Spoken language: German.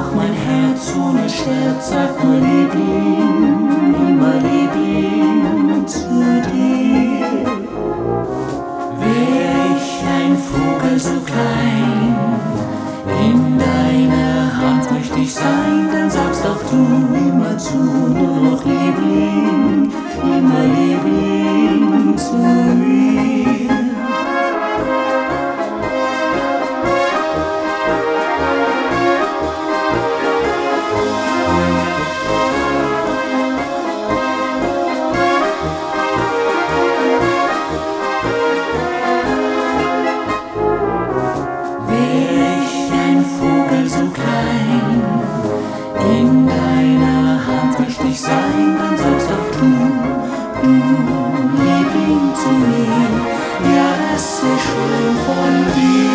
Doch mein Herz ohne Scherz sagt nur Liebling, immer Liebling zu dir. Wär ich ein Vogel so klein, in deiner Hand möchte ich sein, dann sagst auch du immer zu, nur noch Liebling, immer Liebling zu mir. In deiner Hand möchte ich sein, dann sagst auch du, Liebling zu mir. Ja, es ist schön von dir.